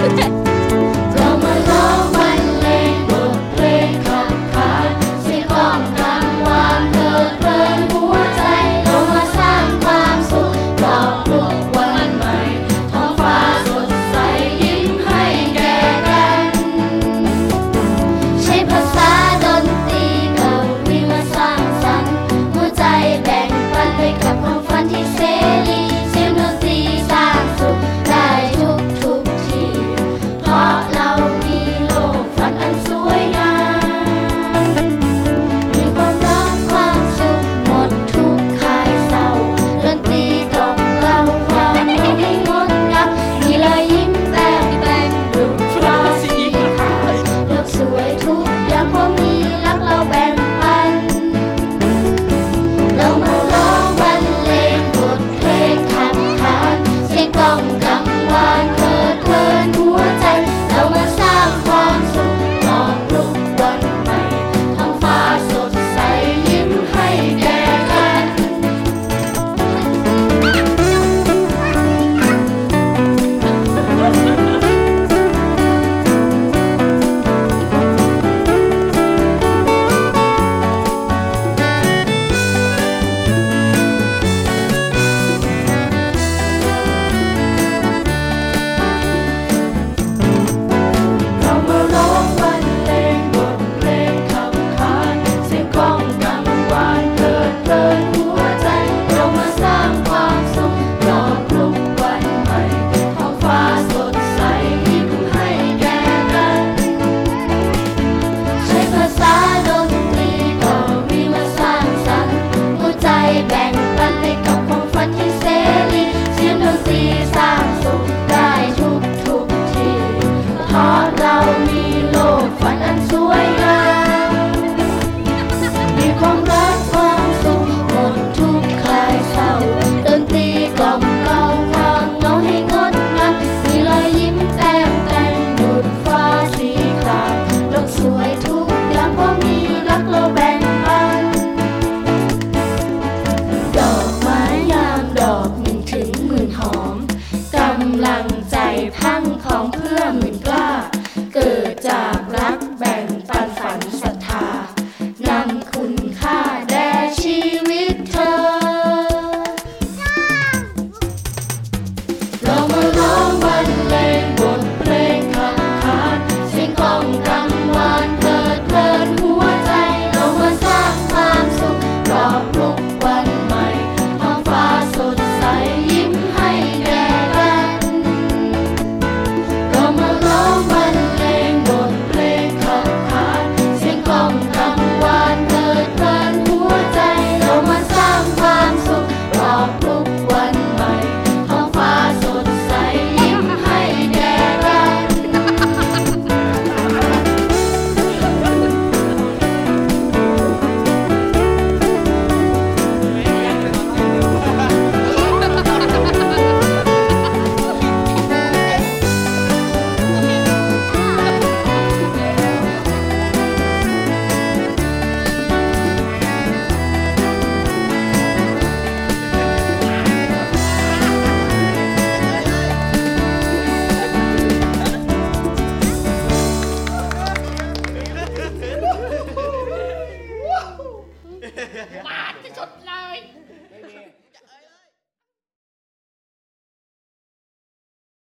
เรามาร้องบรรเลงบทเพลงขับขานเสียงกลองกังวานเพลิดเพลินหัวใจเรามาสร้างความสุขหลอกลวงวันใหม่ท้องฟ้าสดใสยิ้มให้แก่กันใช้ภาษาดนตรีกับวิมาสร้างสรรค์หัวใจแบ่งปันไปกับความฝันที่เสรีเสียงดนตรีสร้างสุขได้ทุกที่เพราะเรามีโลกฝันอันสวยงามมีความรักความสุขหมดทุกคลายเศร้าดนตรีกล่อมเกลาความรู้ให้งดงามมีรอยยิ้มแต้มดุจฟ้าสีขาวโลกสวยทุกอย่างเพราะมีรักเราแบ่งปันเรามาร้องบรรเลงบทเพลงขับขานเสียงกลองกังวานเพลิดเพลินหัวใจเรามาสร้างความสุขหลอกลวงวันใหม่ท้องฟ้าสดใสยิ้มให้แก่กันเรามาร้องบรรเลงบทเพลงขับขานเสียงกลองกังวานเพลิดเพลินหัวใจเรามาสร้างความสุขหลอกลวงวันใหม่ท้องฟ้าสดใสยิ้มให้แก่กันใช้ภาษาดนตรีก็มีมาสร้างสรรค์หัวใจแบ่งปันไปกับความฝันที่เสรีเสียงดนตรีสร้างสุขได้ทุกที่เพราะเรามีโลกฝันอันสวยงามมีความรักความสุขหมดทุกคลายเศร้าดนตรีกล่อมเกลาความเหงาให้งดงามมีรอยยิ้มแต้มแต่งดุจฟ้าสีครามโลกสวยทุกอย่างเพราะมีรักเราแบ่งปันดอกไม้งามดอกหนึ่งถึงหมื่นหอมกำลังใจพังของเพื่อหมื่น